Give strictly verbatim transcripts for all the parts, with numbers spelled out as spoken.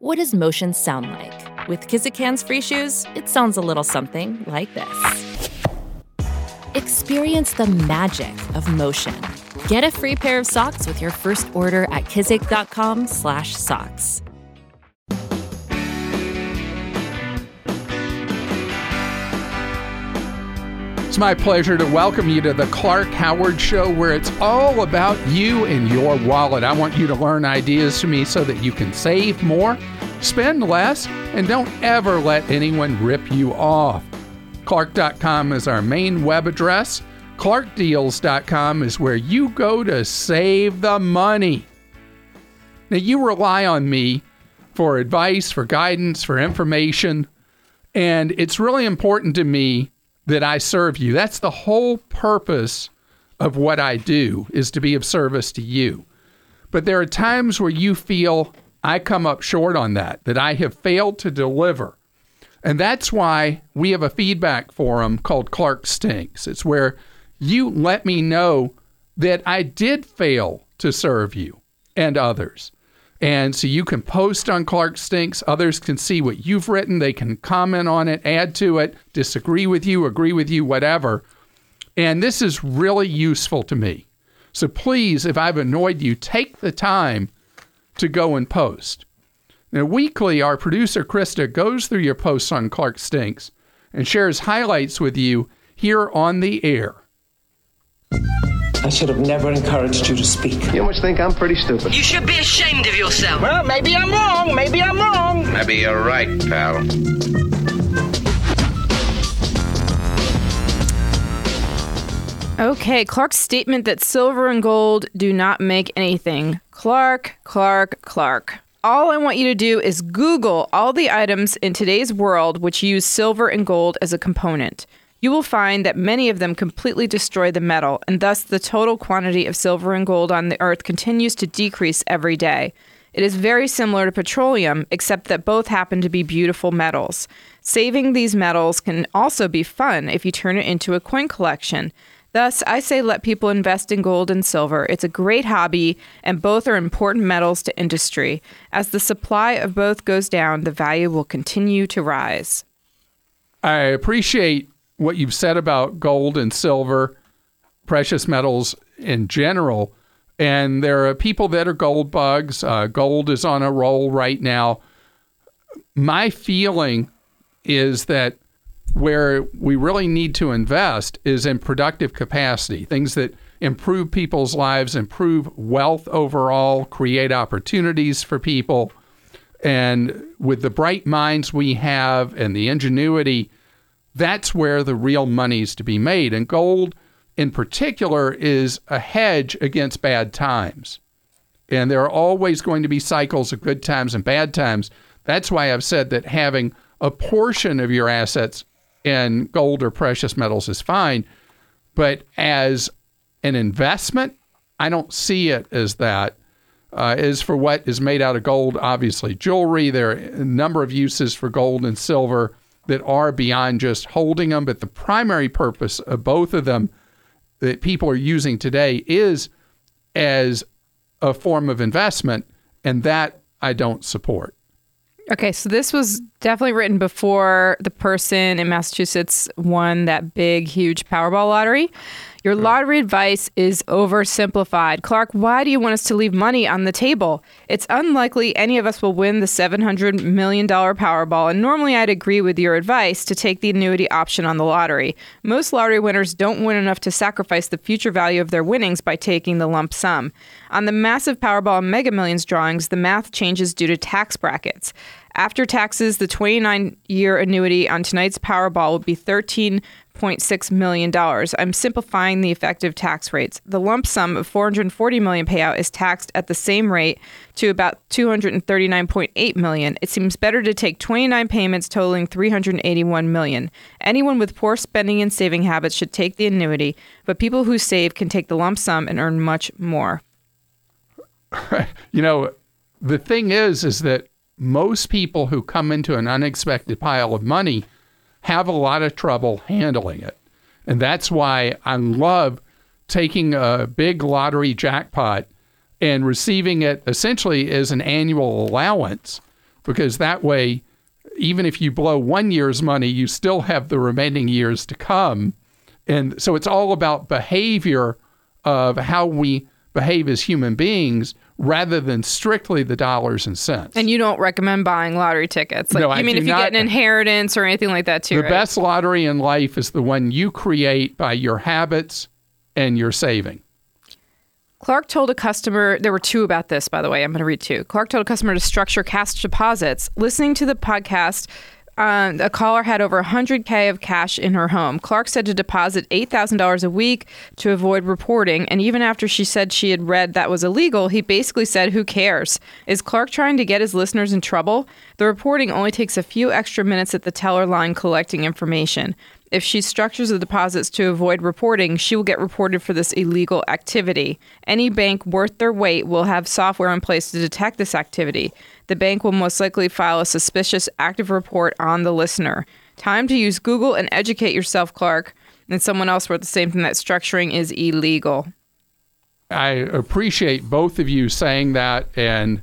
What does motion sound like? With Kizik hands-free shoes, it sounds a little something like this. Experience the magic of motion. Get a free pair of socks with your first order at kizik.com slash socks. It's my pleasure to welcome you to the Clark Howard Show, where it's all about you and your wallet. I want you to learn ideas from me so that you can save more, spend less, and don't ever let anyone rip you off. Clark dot com is our main web address. Clark Deals dot com is where you go to save the money. Now, you rely on me for advice, for guidance, for information, and it's really important to me that I serve you. That's the whole purpose of what I do, is to be of service to you. But there are times where you feel I come up short on that, that I have failed to deliver. And that's why we have a feedback forum called Clark Stinks. It's where you let me know that I did fail to serve you and others. And so you can post on Clark Stinks. Others can see what you've written. They can comment on it, add to it, disagree with you, agree with you, whatever. And this is really useful to me. So please, if I've annoyed you, take the time to go and post. Now, weekly, our producer, Krista, goes through your posts on Clark Stinks and shares highlights with you here on the air. I should have never encouraged you to speak. You must think I'm pretty stupid. You should be ashamed of yourself. Well, maybe I'm wrong. Maybe I'm wrong. Maybe you're right, pal. Okay, Clark's statement that silver and gold do not make anything. Clark, Clark, Clark. All I want you to do is Google all the items in today's world which use silver and gold as a component. You will find that many of them completely destroy the metal, and thus the total quantity of silver and gold on the earth continues to decrease every day. It is very similar to petroleum, except that both happen to be beautiful metals. Saving these metals can also be fun if you turn it into a coin collection. Thus, I say let people invest in gold and silver. It's a great hobby, and both are important metals to industry. As the supply of both goes down, the value will continue to rise. I appreciate what you've said about gold and silver, precious metals in general. And there are people that are gold bugs. Uh, gold is on a roll right now. My feeling is that where we really need to invest is in productive capacity, things that improve people's lives, improve wealth overall, create opportunities for people. And with the bright minds we have and the ingenuity, that's where the real money's to be made. And gold, in particular, is a hedge against bad times. And there are always going to be cycles of good times and bad times. That's why I've said that having a portion of your assets in gold or precious metals is fine. But as an investment, I don't see it as that. Uh, as for what is made out of gold, obviously jewelry, there are a number of uses for gold and silver that are beyond just holding them, but the primary purpose of both of them that people are using today is as a form of investment, and that I don't support. Okay, so this was definitely written before the person in Massachusetts won that big, huge Powerball lottery. Your lottery advice is oversimplified. Clark, why do you want us to leave money on the table? It's unlikely any of us will win the seven hundred million dollars Powerball, and normally I'd agree with your advice to take the annuity option on the lottery. Most lottery winners don't win enough to sacrifice the future value of their winnings by taking the lump sum. On the massive Powerball and Mega Millions drawings, the math changes due to tax brackets. After taxes, the twenty-nine-year annuity on tonight's Powerball would be thirteen point six million dollars. I'm simplifying the effective tax rates. The lump sum of four hundred forty million dollars payout is taxed at the same rate to about two hundred thirty-nine point eight million dollars. It seems better to take twenty-nine payments totaling three hundred eighty-one million dollars. Anyone with poor spending and saving habits should take the annuity, but people who save can take the lump sum and earn much more. You know, the thing is, is that most people who come into an unexpected pile of money have a lot of trouble handling it. And that's why I love taking a big lottery jackpot and receiving it essentially as an annual allowance because that way, even if you blow one year's money, you still have the remaining years to come. And so it's all about behavior of how we behave as human beings rather than strictly the dollars and cents. And you don't recommend buying lottery tickets? Like, No, you I mean do if you not. get an inheritance or anything like that too, The right? best lottery in life is the one you create by your habits and your saving. Clark told a customer, there were two about this, by the way. I'm going to read two. Clark told a customer to structure cash deposits. Listening to the podcast, uh, a caller had over one hundred K of cash in her home. Clark said to deposit eight thousand dollars a week to avoid reporting. And even after she said she had read that was illegal, he basically said, who cares? Is Clark trying to get his listeners in trouble? The reporting only takes a few extra minutes at the teller line collecting information. If she structures the deposits to avoid reporting, she will get reported for this illegal activity. Any bank worth their weight will have software in place to detect this activity. The bank will most likely file a suspicious active report on the listener. Time to use Google and educate yourself, Clark. And someone else wrote the same thing, that structuring is illegal. I appreciate both of you saying that, and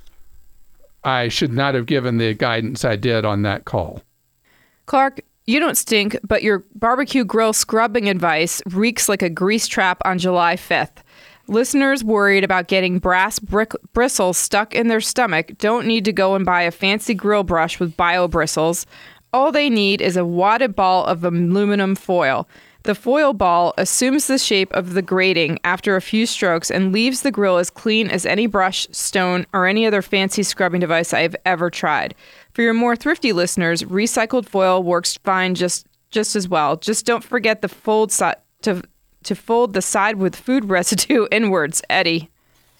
I should not have given the guidance I did on that call. Clark, you don't stink, but your barbecue grill scrubbing advice reeks like a grease trap on July fifth. Listeners worried about getting brass brick bristles stuck in their stomach don't need to go and buy a fancy grill brush with bio bristles. All they need is a wadded ball of aluminum foil. The foil ball assumes the shape of the grating after a few strokes and leaves the grill as clean as any brush, stone, or any other fancy scrubbing device I have ever tried. For your more thrifty listeners, recycled foil works fine just just as well. Just don't forget the fold si- to to fold the side with food residue inwards, Eddie.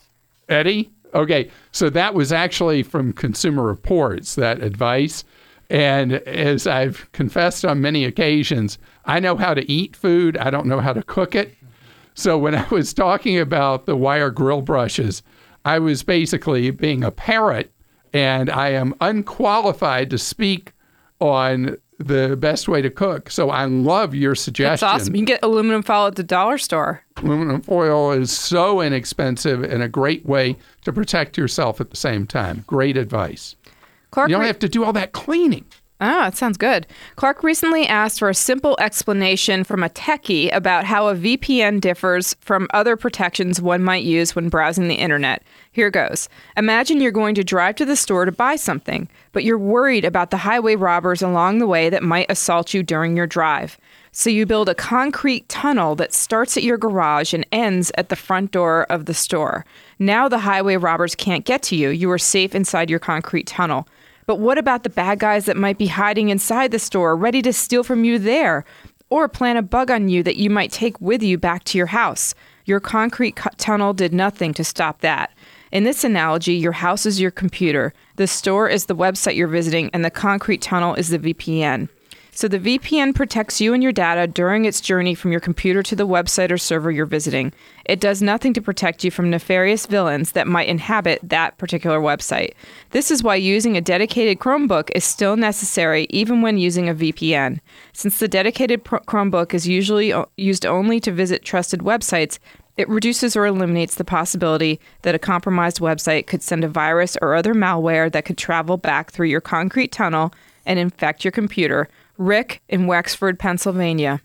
Eddie? Okay, so that was actually from Consumer Reports, that advice. And as I've confessed on many occasions, I know how to eat food. I don't know how to cook it. So when I was talking about the wire grill brushes, I was basically being a parrot, and I am unqualified to speak on the best way to cook. So I love your suggestion. That's awesome. You can get aluminum foil at the dollar store. Aluminum foil is so inexpensive and a great way to protect yourself at the same time. Great advice. Clark You don't re- have to do all that cleaning. Oh, that sounds good. Clark recently asked for a simple explanation from a techie about how a V P N differs from other protections one might use when browsing the internet. Here goes. Imagine you're going to drive to the store to buy something, but you're worried about the highway robbers along the way that might assault you during your drive. So you build a concrete tunnel that starts at your garage and ends at the front door of the store. Now the highway robbers can't get to you. You are safe inside your concrete tunnel. But what about the bad guys that might be hiding inside the store, ready to steal from you there, or plant a bug on you that you might take with you back to your house? Your concrete cu- tunnel did nothing to stop that. In this analogy, your house is your computer, the store is the website you're visiting, and the concrete tunnel is the V P N. So the V P N protects you and your data during its journey from your computer to the website or server you're visiting. It does nothing to protect you from nefarious villains that might inhabit that particular website. This is why using a dedicated Chromebook is still necessary even when using a V P N. Since the dedicated pro- Chromebook is usually o- used only to visit trusted websites, it reduces or eliminates the possibility that a compromised website could send a virus or other malware that could travel back through your concrete tunnel and infect your computer. Rick in Wexford, Pennsylvania.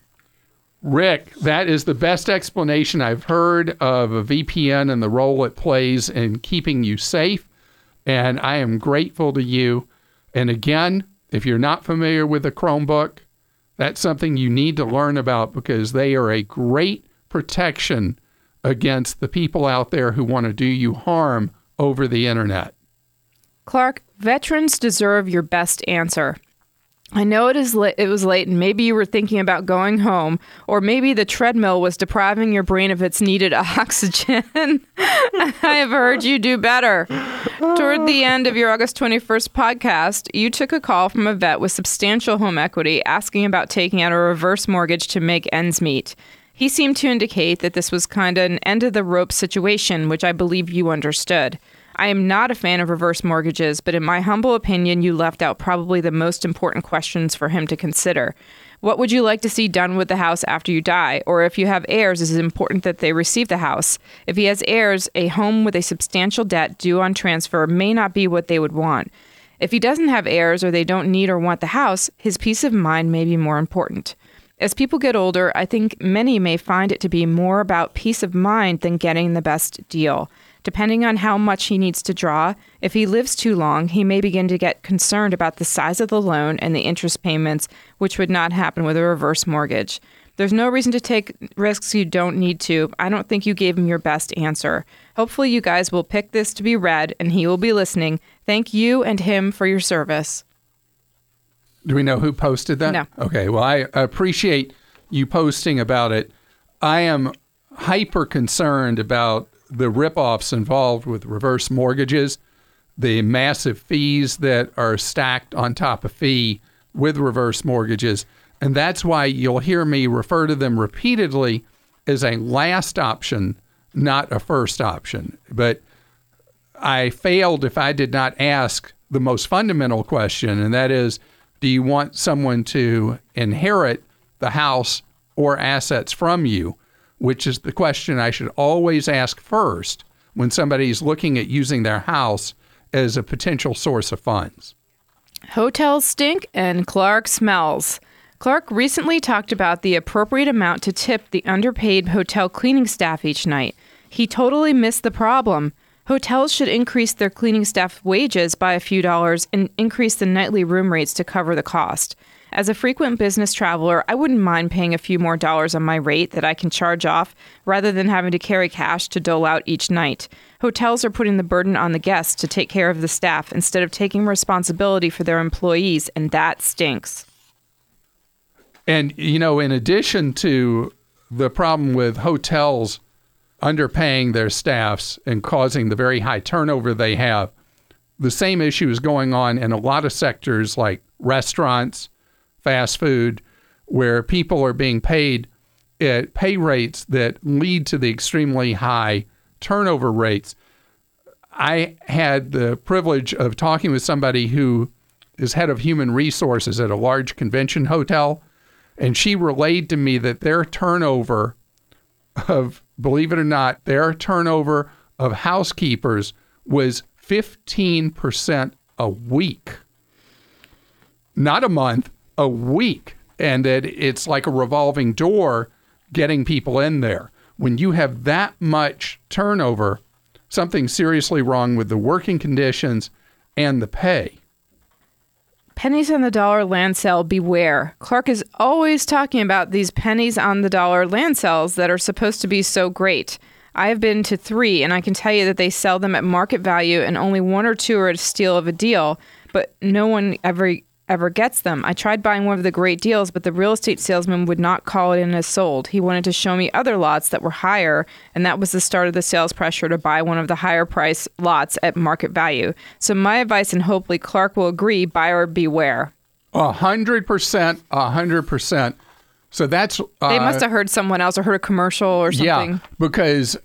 Rick, that is the best explanation I've heard of a V P N and the role it plays in keeping you safe. And I am grateful to you. And again, if you're not familiar with a Chromebook, that's something you need to learn about because they are a great protection against the people out there who want to do you harm over the internet. Clark, veterans deserve your best answer. I know it is la- it was late and maybe you were thinking about going home, or maybe the treadmill was depriving your brain of its needed oxygen. I have heard you do better. Toward the end of your August twenty-first podcast, you took a call from a vet with substantial home equity asking about taking out a reverse mortgage to make ends meet. He seemed to indicate that this was kind of an end-of-the-rope situation, which I believe you understood. I am not a fan of reverse mortgages, but in my humble opinion, you left out probably the most important questions for him to consider. What would you like to see done with the house after you die? Or if you have heirs, is it important that they receive the house? If he has heirs, a home with a substantial debt due on transfer may not be what they would want. If he doesn't have heirs or they don't need or want the house, his peace of mind may be more important. As people get older, I think many may find it to be more about peace of mind than getting the best deal. Depending on how much he needs to draw, if he lives too long, he may begin to get concerned about the size of the loan and the interest payments, which would not happen with a reverse mortgage. There's no reason to take risks you don't need to. I don't think you gave him your best answer. Hopefully you guys will pick this to be read and he will be listening. Thank you and him for your service. Do we know who posted that? No. Okay, well, I appreciate you posting about it. I am hyper concerned about the ripoffs involved with reverse mortgages, the massive fees that are stacked on top of fee with reverse mortgages. And that's why you'll hear me refer to them repeatedly as a last option, not a first option. But I failed if I did not ask the most fundamental question, and that is, do you want someone to inherit the house or assets from you? Which is the question I should always ask first when somebody's looking at using their house as a potential source of funds. Hotels stink and Clark smells. Clark recently talked about the appropriate amount to tip the underpaid hotel cleaning staff each night. He totally missed the problem. Hotels should increase their cleaning staff wages by a few dollars and increase the nightly room rates to cover the cost. As a frequent business traveler, I wouldn't mind paying a few more dollars on my rate that I can charge off rather than having to carry cash to dole out each night. Hotels are putting the burden on the guests to take care of the staff instead of taking responsibility for their employees, and that stinks. And, you know, in addition to the problem with hotels underpaying their staffs and causing the very high turnover they have, the same issue is going on in a lot of sectors like restaurants, fast food, where people are being paid at pay rates that lead to the extremely high turnover rates. I had the privilege of talking with somebody who is head of human resources at a large convention hotel, and she relayed to me that their turnover of, believe it or not, their turnover of housekeepers was fifteen percent a week. Not a month, a week. And that it's like a revolving door getting people in there. When you have that much turnover, something's seriously wrong with the working conditions and the pay. Pennies on the dollar land sale, beware. Clark is always talking about these pennies on the dollar land sales that are supposed to be so great. I have been to three, and I can tell you that they sell them at market value, and only one or two are a steal of a deal, but no one ever ever gets them. I tried buying one of the great deals, but the real estate salesman would not call it in as sold. He wanted to show me other lots that were higher, and that was the start of the sales pressure to buy one of the higher price lots at market value. So my advice, and hopefully Clark will agree, buyer beware. A hundred percent, a hundred percent. So that's... Uh, they must have heard someone else or heard a commercial or something. Yeah, because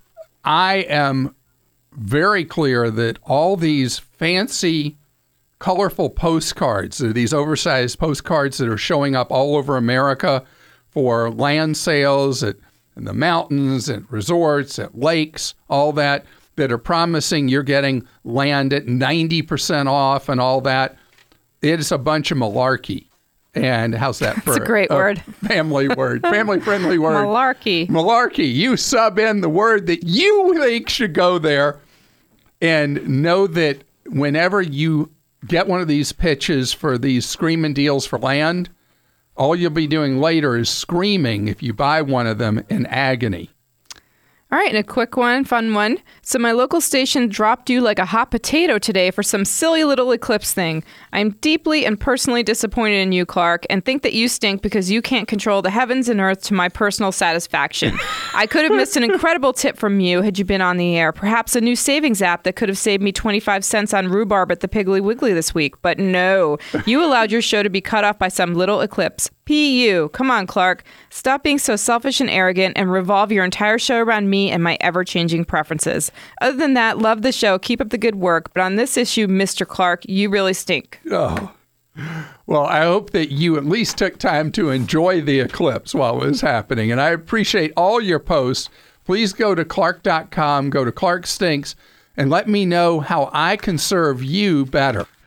I am very clear that all these fancy, colorful postcards, these oversized postcards that are showing up all over America for land sales at in the mountains, at resorts, at lakes, all that, that are promising you're getting land at ninety percent off and all that. It's a bunch of malarkey. And how's that for That's a great a word. Family word, family-friendly word? Malarkey. Malarkey. You sub in the word that you think should go there, and know that whenever you get one of these pitches for these screaming deals for land, all you'll be doing later is screaming if you buy one of them in agony. All right, and a quick one, fun one. So my local station dropped you like a hot potato today for some silly little eclipse thing. I'm deeply and personally disappointed in you, Clark, and think that you stink because you can't control the heavens and earth to my personal satisfaction. I could have missed an incredible tip from you had you been on the air. Perhaps a new savings app that could have saved me twenty-five cents on rhubarb at the Piggly Wiggly this week. But no, you allowed your show to be cut off by some little eclipse. P U. Come on, Clark. Stop being so selfish and arrogant and revolve your entire show around me and my ever-changing preferences. Other than that, love the show. Keep up the good work. But on this issue, Mister Clark, you really stink. Oh. Well, I hope that you at least took time to enjoy the eclipse while it was happening. And I appreciate all your posts. Please go to Clark dot com, go to Clark Stinks, and let me know how I can serve you better.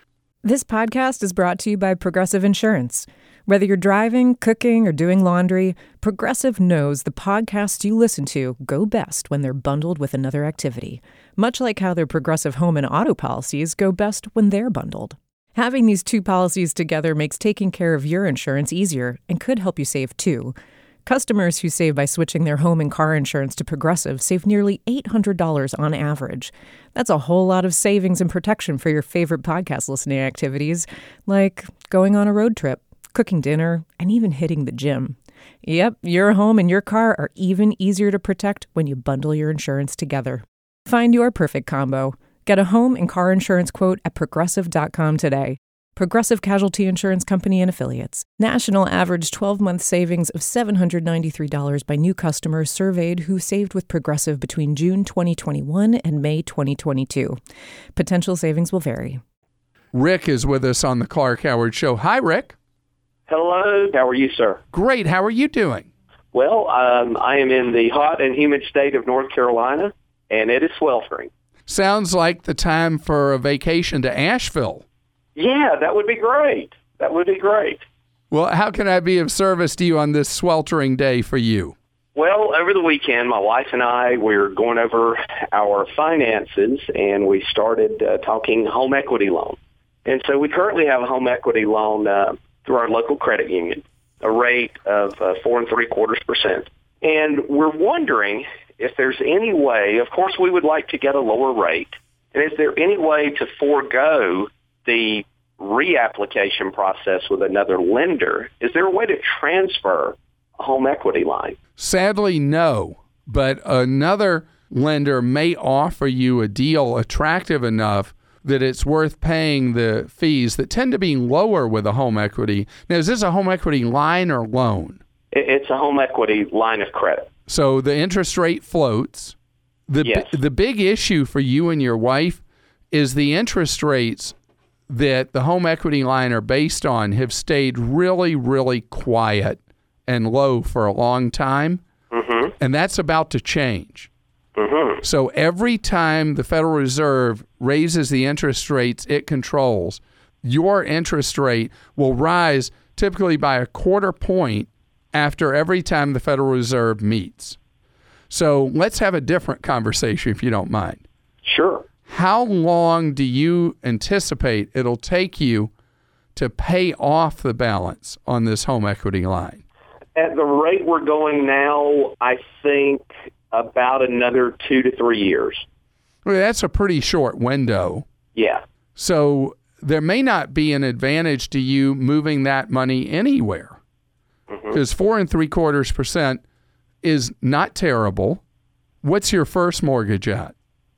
This podcast is brought to you by Progressive Insurance. Whether you're driving, cooking, or doing laundry, Progressive knows the podcasts you listen to go best when they're bundled with another activity, much like how their Progressive home and auto policies go best when they're bundled. Having these two policies together makes taking care of your insurance easier and could help you save too. Customers who save by switching their home and car insurance to Progressive save nearly eight hundred dollars on average. That's a whole lot of savings and protection for your favorite podcast listening activities, like going on a road trip, cooking dinner, and even hitting the gym. Yep, your home and your car are even easier to protect when you bundle your insurance together. Find your perfect combo. Get a home and car insurance quote at progressive dot com today. Progressive Casualty Insurance Company and Affiliates. National average twelve-month savings of seven hundred ninety-three dollars by new customers surveyed who saved with Progressive between June twenty twenty-one and May twenty twenty-two. Potential savings will vary. Rick is with us on the Clark Howard Show. Hi, Rick. Hello. How are you, sir? Great. How are you doing? Well, um, I am in the hot and humid state of North Carolina, and it is sweltering. Sounds like the time for a vacation to Asheville. Yeah, that would be great. That would be great. Well, how can I be of service to you on this sweltering day for you? Well, over the weekend, my wife and I, we were going over our finances, and we started uh, talking home equity loan. And so we currently have a home equity loan uh, through our local credit union, a rate of uh, four and three quarters percent. And we're wondering if there's any way, of course, we would like to get a lower rate. And is there any way to forego the reapplication process with another lender? Is there a way to transfer a home equity line? Sadly, no. But another lender may offer you a deal attractive enough that it's worth paying the fees that tend to be lower with a home equity. Now, is this a home equity line or loan? It's a home equity line of credit. So the interest rate floats. The, yes. b- the big issue for you and your wife is the interest rates that the home equity line are based on have stayed really, really quiet and low for a long time. Mm-hmm. And that's about to change. Mm-hmm. So every time the Federal Reserve raises the interest rates it controls, your interest rate will rise typically by a quarter point after every time the Federal Reserve meets. So let's have a different conversation if you don't mind. Sure. How long do you anticipate it'll take you to pay off the balance on this home equity line? At the rate we're going now, I think about another two to three years. Well, that's a pretty short window. Yeah. So there may not be an advantage to you moving that money anywhere, because mm-hmm. four and three quarters percent is not terrible. What's your first mortgage at?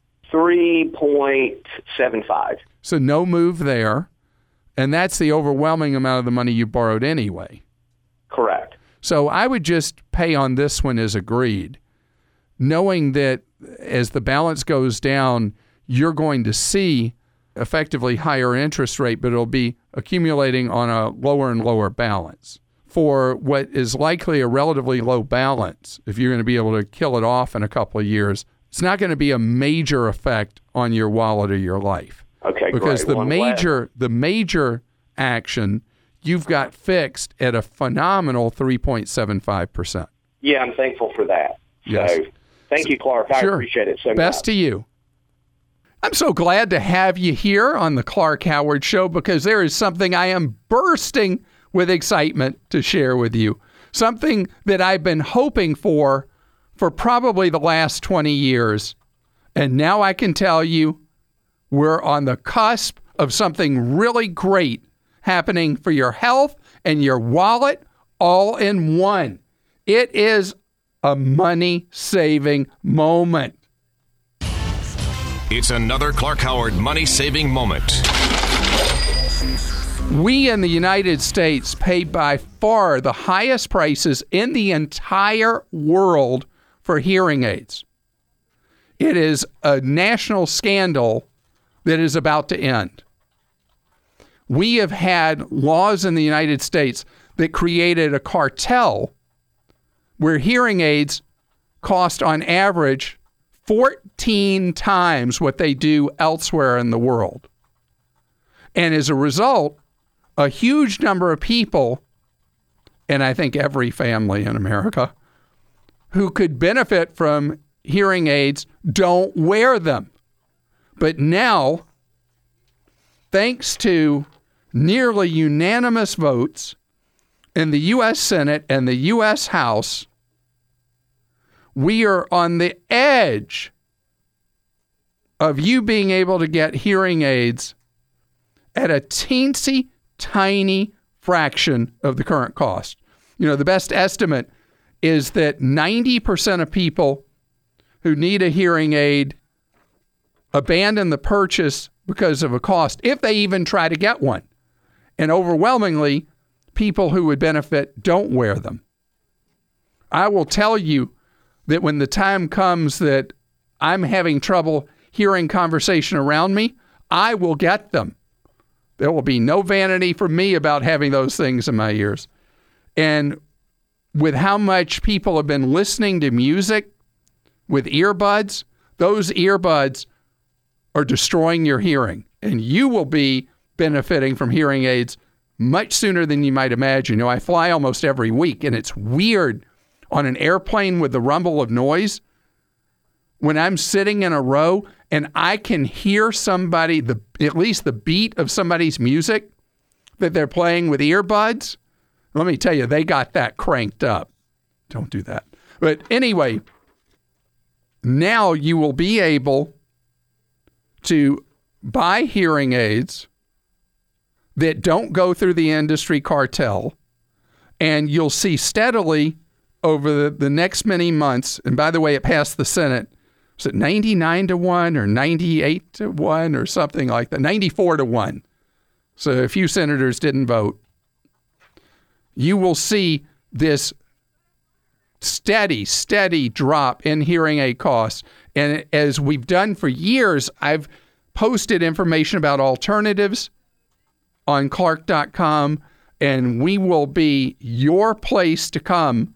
three point seven five. So no move there, and that's the overwhelming amount of the money you borrowed anyway. Correct. So I would just pay on this one as agreed, knowing that as the balance goes down, you're going to see effectively higher interest rate, but it'll be accumulating on a lower and lower balance. For what is likely a relatively low balance, if you're going to be able to kill it off in a couple of years, it's not going to be a major effect on your wallet or your life. Okay, because great. the Well, major the major action you've got fixed at a phenomenal three point seven five percent. Yeah, I'm thankful for that. Yes. So, thank you, Clark. I sure. appreciate it so much. Best to you. I'm so glad to have you here on the Clark Howard Show, because there is something I am bursting with excitement to share with you. Something that I've been hoping for for probably the last twenty years. And now I can tell you we're on the cusp of something really great happening for your health and your wallet all in one. It is a money-saving moment. It's another Clark Howard money-saving moment. We in the United States pay by far the highest prices in the entire world for hearing aids. It is a national scandal that is about to end. We have had laws in the United States that created a cartel where hearing aids cost on average fourteen times what they do elsewhere in the world. And as a result, a huge number of people, and I think every family in America, who could benefit from hearing aids don't wear them. But now, thanks to nearly unanimous votes in the U S Senate and the U S House, we are on the edge of you being able to get hearing aids at a teensy tiny fraction of the current cost. You know, the best estimate is that ninety percent of people who need a hearing aid abandon the purchase because of a cost, if they even try to get one. And overwhelmingly, people who would benefit don't wear them. I will tell you that when the time comes that I'm having trouble hearing conversation around me, I will get them. There will be no vanity for me about having those things in my ears. And with how much people have been listening to music with earbuds, those earbuds are destroying your hearing. And you will be benefiting from hearing aids much sooner than you might imagine. You know, I fly almost every week, and it's weird on an airplane with the rumble of noise. When I'm sitting in a row and I can hear somebody, the at least the beat of somebody's music that they're playing with earbuds, let me tell you, they got that cranked up. Don't do that. But anyway, now you will be able to buy hearing aids that don't go through the industry cartel, and you'll see steadily over the, the next many months, and by the way, it passed the Senate, was it ninety-nine to one or ninety-eight to one or something like that? ninety-four to one. So a few senators didn't vote. You will see this steady, steady drop in hearing aid costs. And as we've done for years, I've posted information about alternatives on Clark dot com, and we will be your place to come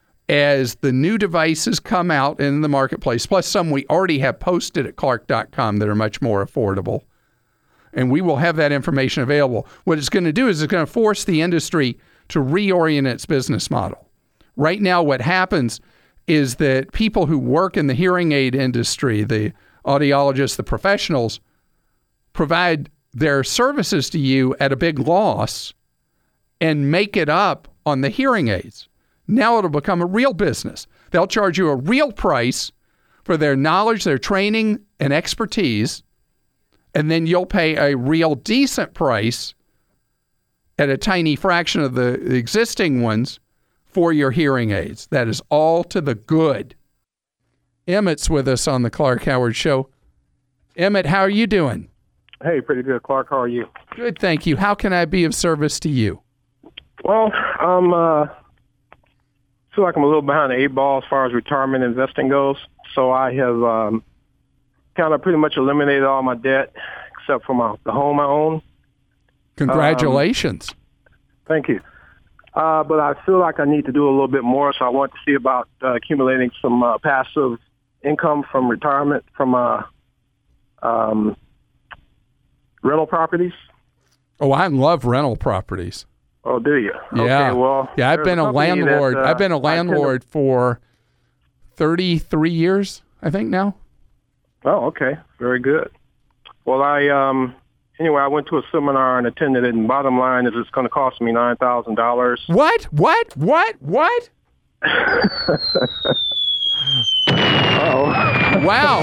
as the new devices come out in the marketplace, plus some we already have posted at Clark dot com that are much more affordable. And we will have that information available. What it's going to do is it's going to force the industry to reorient its business model. Right now, what happens is that people who work in the hearing aid industry, the audiologists, the professionals, provide their services to you at a big loss and make it up on the hearing aids. Now it'll become a real business. They'll charge you a real price for their knowledge, their training, and expertise, and then you'll pay a real decent price at a tiny fraction of the existing ones for your hearing aids. That is all to the good. Emmett's with us on the Clark Howard Show. Emmett, how are you doing? Hey, pretty good, Clark. How are you? Good, thank you. How can I be of service to you? Well, I'm uh, feel like I'm a little behind the eight ball as far as retirement investing goes. So I have um, kind of pretty much eliminated all my debt except for my the home I own. Congratulations. Um, thank you. Uh, but I feel like I need to do a little bit more, so I want to see about uh, accumulating some uh, passive income from retirement from uh, um, rental properties. Oh, I love rental properties. Oh, do you? Yeah. Okay, well, yeah, I've been a landlord. That, uh, I've been a landlord to... for thirty-three years, I think now. Oh, okay. Very good. Well, I um anyway, I went to a seminar and attended it, and bottom line is it's going to cost me nine thousand dollars. What? What? What? What? Oh. Wow.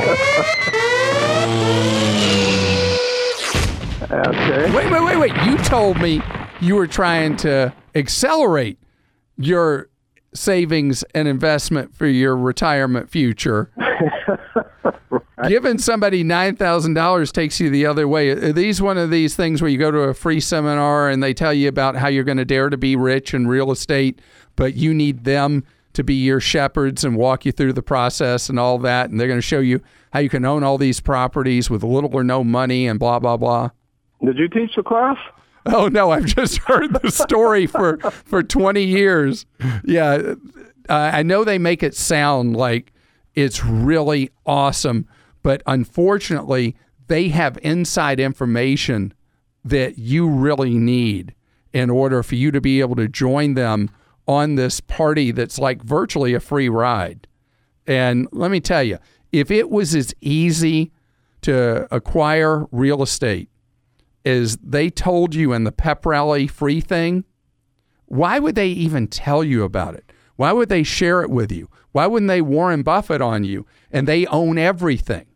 Okay. Wait, wait, wait, wait. You told me you were trying to accelerate your savings and investment for your retirement future. Right. Giving somebody nine thousand dollars takes you the other way. Are these one of these things where you go to a free seminar and they tell you about how you're going to dare to be rich in real estate, but you need them to be your shepherds and walk you through the process and all that, and they're going to show you how you can own all these properties with little or no money and blah, blah, blah? Did you teach the class? Oh, no, I've just heard the story for, for twenty years. Yeah, uh, I know they make it sound like it's really awesome, but unfortunately, they have inside information that you really need in order for you to be able to join them on this party that's like virtually a free ride. And let me tell you, if it was as easy to acquire real estate as they told you in the pep rally free thing, why would they even tell you about it? Why would they share it with you? Why wouldn't they Warren Buffett on you? And they own everything.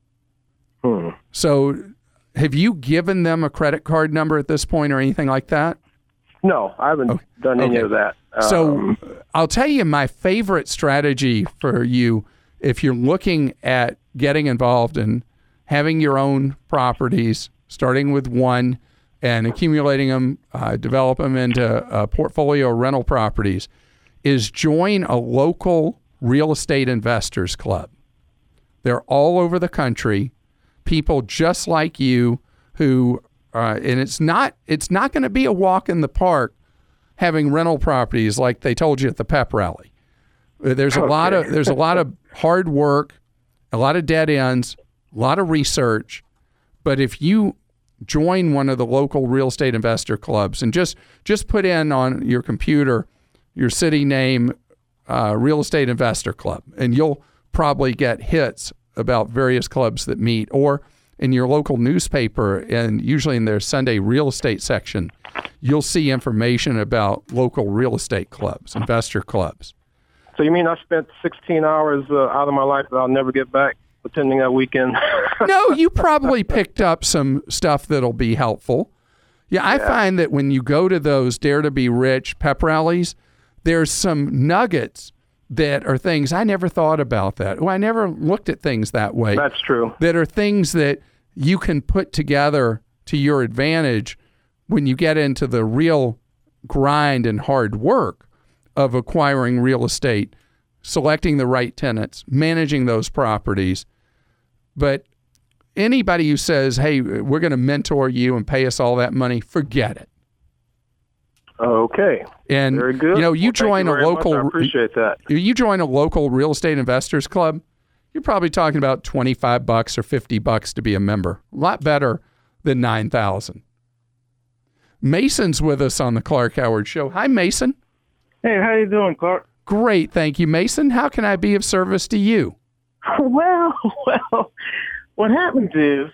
Hmm. So have you given them a credit card number at this point or anything like that? No, I haven't okay. done any okay. of that. So um, I'll tell you my favorite strategy for you if you're looking at getting involved in having your own properties, starting with one and accumulating them, uh, develop them into a portfolio of rental properties, is join a local real estate investors club. They're all over the country, people just like you who, uh, and it's not it's not going to be a walk in the park having rental properties like they told you at the pep rally. There's a okay. lot of there's a lot of hard work, a lot of dead ends, a lot of research. But if you join one of the local real estate investor clubs and just just put in on your computer your city name, uh, real estate investor club, and you'll probably get hits about various clubs that meet, or in your local newspaper, and usually in their Sunday real estate section, you'll see information about local real estate clubs, investor clubs. So you mean I spent sixteen hours uh, out of my life that I'll never get back attending that weekend? No, you probably picked up some stuff that'll be helpful. Yeah, I yeah. find that when you go to those Dare to Be Rich pep rallies, there's some nuggets that are things I never thought about that. Well, I never looked at things that way. That's true. That are things that you can put together to your advantage when you get into the real grind and hard work of acquiring real estate, selecting the right tenants, managing those properties. But anybody who says, hey, we're going to mentor you and pay us all that money, forget it. Okay. And very good. You know, you well, join you a local much. I appreciate that. You join a local real estate investors club, you're probably talking about twenty-five bucks or fifty bucks to be a member. A lot better than nine thousand. Mason's with us on the Clark Howard Show. Hi, Mason. Hey, how you doing, Clark? Great, thank you, Mason. How can I be of service to you? Well, well, what happens is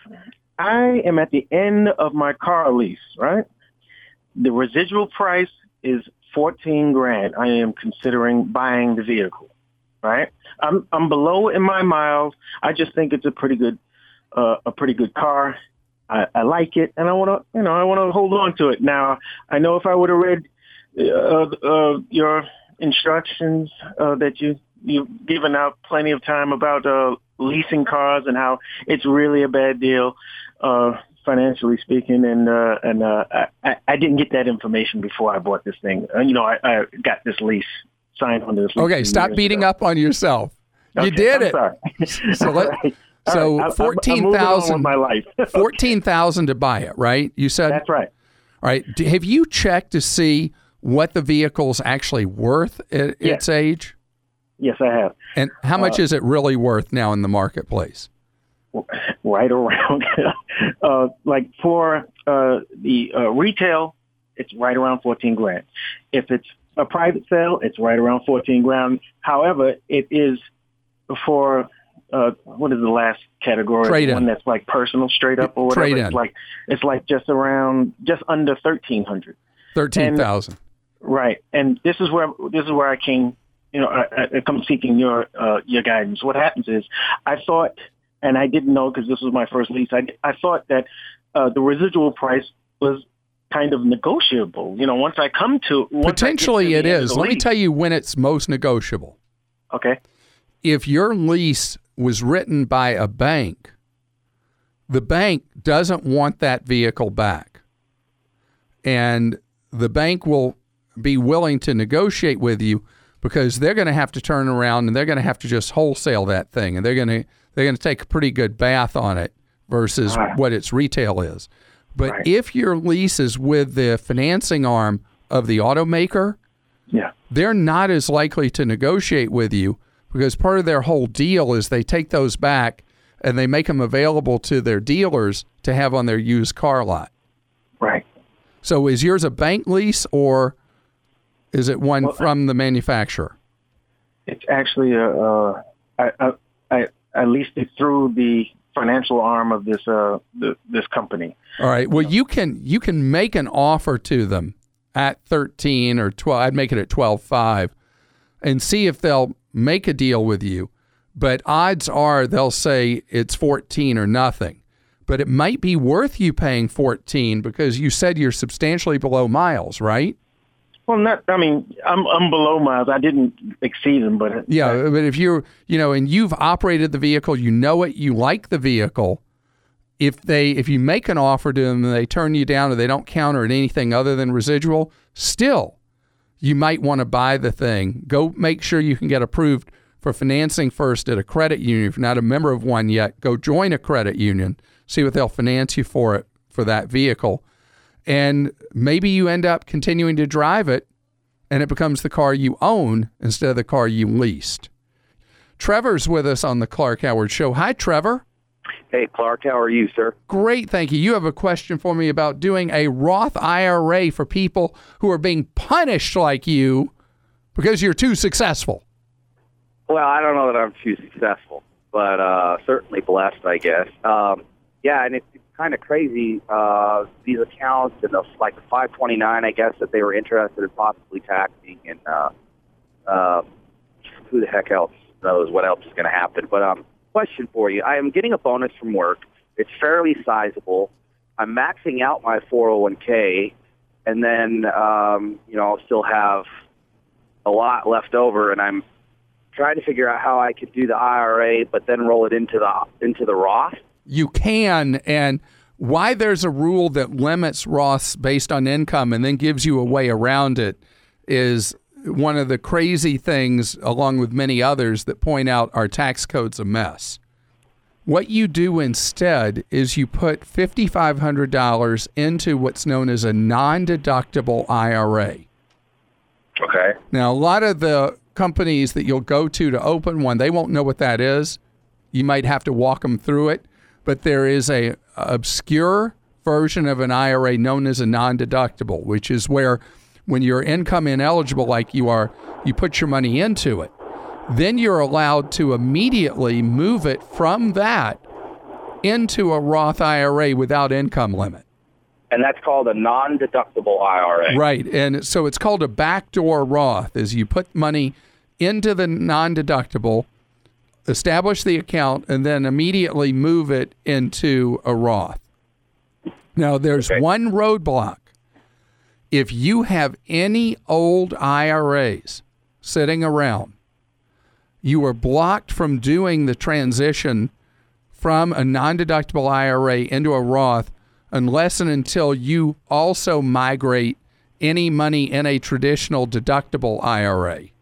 I am at the end of my car lease, right? The residual price is fourteen grand. I am considering buying the vehicle, right? I'm I'm below in my miles. I just think it's a pretty good uh, a pretty good car. I, I like it, and I want to you know I want to hold on to it. Now I know if I would have read uh, uh, your instructions uh, that you you've given out plenty of time about uh, leasing cars and how it's really a bad deal. Uh, financially speaking, and uh, and uh, I, I didn't get that information before I bought this thing. Uh, you know, I, I got this lease signed on this lease. Okay, stop beating ago. up on yourself. Okay, you did I'm it. Sorry. so let, right. so right. fourteen thousand. My life. fourteen thousand to buy it, right? You said that's right. All right. Have you checked to see what the vehicle's actually worth at yes. its age? Yes, I have. And how much uh, is it really worth now in the marketplace? Right around, uh, like for uh, the uh, retail, it's right around fourteen grand. If it's a private sale, it's right around fourteen grand. However, it is for uh, what is the last category? Trade-in. One that's like personal, straight up or whatever. Trade-in. It's like it's like just around, just under thirteen hundred. Thirteen thousand. Right, and this is where this is where I came. You know, I, I come seeking your uh, your guidance. What happens is, I thought. And I didn't know because this was my first lease. I, I thought that uh, the residual price was kind of negotiable. You know, once I come to... Potentially to it is. Let lease, me tell you when it's most negotiable. Okay. If your lease was written by a bank, the bank doesn't want that vehicle back. And the bank will be willing to negotiate with you because they're going to have to turn around and they're going to have to just wholesale that thing. And they're going to... They're going to take a pretty good bath on it versus right. what its retail is. But right. if your lease is with the financing arm of the automaker, yeah. they're not as likely to negotiate with you because part of their whole deal is they take those back and they make them available to their dealers to have on their used car lot. So is yours a bank lease or is it one well, from the manufacturer? It's actually a, uh, I, I, I, I leased it through the financial arm of this uh, the, this company. All right. Well, you can you can make an offer to them at thirteen or twelve. I'd make it at twelve five, and see if they'll make a deal with you. But odds are they'll say it's fourteen or nothing. But it might be worth you paying fourteen because you said you're substantially below miles, right? Well, not. I mean, I'm I'm below miles. I didn't exceed them, but yeah. But if you're, you know, and you've operated the vehicle, you know it, you like the vehicle. If they, if you make an offer to them and they turn you down or they don't counter at anything other than residual, still, you might want to buy the thing. Go make sure you can get approved for financing first at a credit union. If you're not a member of one yet, go join a credit union. See what they'll finance you for it for that vehicle. And maybe you end up continuing to drive it and it becomes the car you own instead of the car you leased. Trevor's with us on the Clark Howard Show. Hi, Trevor. Hey, Clark. How are you, sir? Great, thank you. You have a question for me about doing a Roth I R A for people who are being punished like you because you're too successful. Well, I don't know that I'm too successful, but uh, certainly blessed, I guess. Um, yeah, and it's kind of crazy, uh, these accounts and the, like the five twenty-nine, I guess, that they were interested in possibly taxing, and uh, uh, who the heck else knows what else is going to happen. But um, question for you. I am getting a bonus from work. It's fairly sizable. I'm maxing out my four oh one k, and then, um, you know, I'll still have a lot left over, and I'm trying to figure out how I could do the I R A, but then roll it into the into the Roth. You can, and why there's a rule that limits Roths based on income and then gives you a way around it is one of the crazy things, along with many others, that point out our tax code's a mess. What you do instead is you put five thousand five hundred dollars into what's known as a non-deductible I R A. Okay. Now, a lot of the companies that you'll go to to open one, they won't know what that is. You might have to walk them through it. But there is a obscure version of an I R A known as a non-deductible, which is where when you're income ineligible like you are, you put your money into it. Then you're allowed to immediately move it from that into a Roth I R A without income limit. And that's called a non-deductible I R A. Right. And so it's called a backdoor Roth, is you put money into the non-deductible, establish the account, and then immediately move it into a Roth. Now, there's okay. one roadblock. If you have any old I R As sitting around, you are blocked from doing the transition from a non-deductible I R A into a Roth unless and until you also migrate any money in a traditional deductible I R A.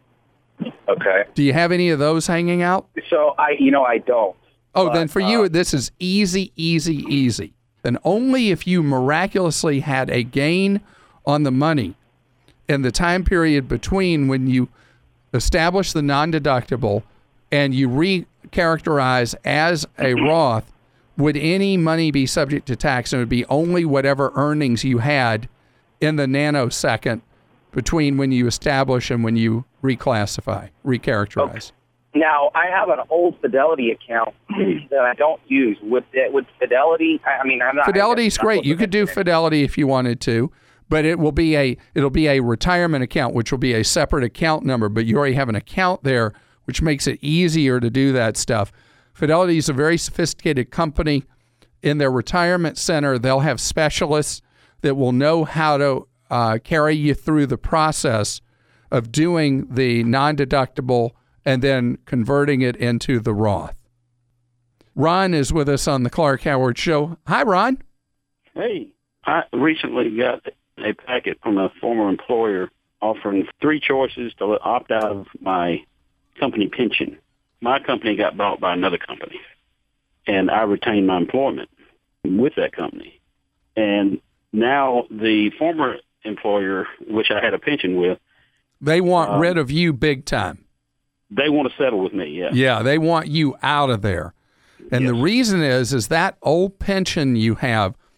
Okay. Do you have any of those hanging out? So, I, you know, I don't. Oh, but, then for uh, you, this is easy, easy, easy. Then only if you miraculously had a gain on the money in the time period between when you establish the non-deductible and you recharacterize as a Roth, would any money be subject to tax, and it would be only whatever earnings you had in the nanosecond between when you establish and when you reclassify, recharacterize. Okay. Now, I have an old Fidelity account that I don't use. With with Fidelity, I mean, I'm not. Fidelity's great. You could do Fidelity if you wanted to, but it will be a it'll be a retirement account, which will be a separate account number. But you already have an account there, which makes it easier to do that stuff. Fidelity is a very sophisticated company. In their retirement center, they'll have specialists that will know how to uh, carry you through the process of doing the non-deductible and then converting it into the Roth. Ron is with us on the Clark Howard Show. Hi, Ron. Hey, I recently got a packet from a former employer offering three choices to opt out of my company pension. My company got bought by another company, and I retained my employment with that company. And now the former employer, which I had a pension with, they want um, rid of you big time. They want to settle with me, yeah. Yeah, they want you out of there. And yes. The reason is, is that old pension you have,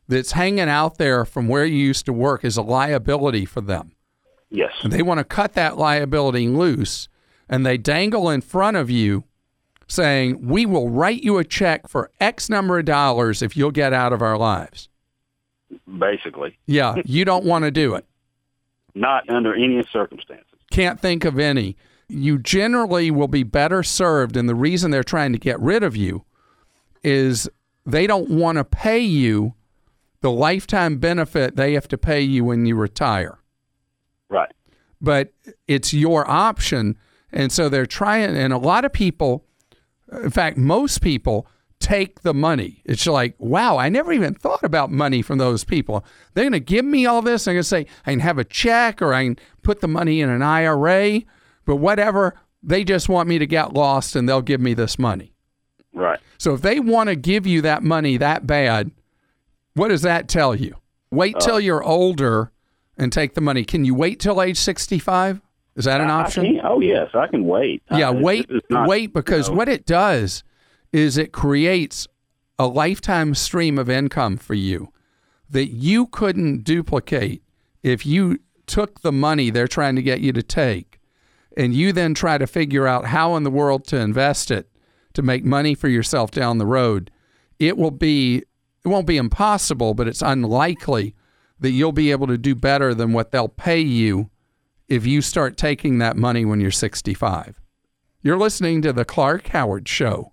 that's hanging out there from where you used to work is a liability for them. Yes. And they want to cut that liability loose, and they dangle in front of you saying, we will write you a check for X number of dollars if you'll get out of our lives. Basically. Yeah, you don't want to do it. Not under any circumstances. Can't think of any. You generally will be better served, and the reason they're trying to get rid of you is they don't want to pay you the lifetime benefit they have to pay you when you retire. Right. But it's your option, and so they're trying, and a lot of people, in fact, most people take the money. It's like, wow, I never even thought about money from those people. They're going to give me all this. They're going to say, I can have a check or I can put the money in an I R A, but whatever, they just want me to get lost and they'll give me this money. Right. So if they want to give you that money that bad, what does that tell you? Wait till uh, you're older and take the money. Can you wait till age sixty-five? Is that an option? I can, oh, yes, I can wait. Yeah, uh, wait, it's not, wait, because you know, what it does is it creates a lifetime stream of income for you that you couldn't duplicate if you took the money they're trying to get you to take and you then try to figure out how in the world to invest it to make money for yourself down the road. It will be, it won't be impossible, but it's unlikely that you'll be able to do better than what they'll pay you if you start taking that money when you're sixty-five. You're listening to The Clark Howard Show.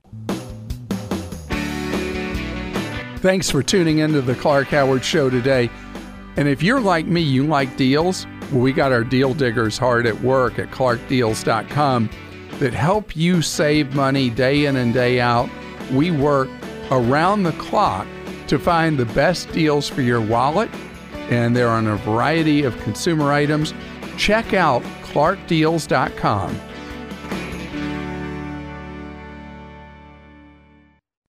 Thanks for tuning into The Clark Howard Show today. And if you're like me, you like deals, well, we got our deal diggers hard at work at clark deals dot com that help you save money day in and day out. We work around the clock to find the best deals for your wallet, and they're on a variety of consumer items. Check out clark deals dot com.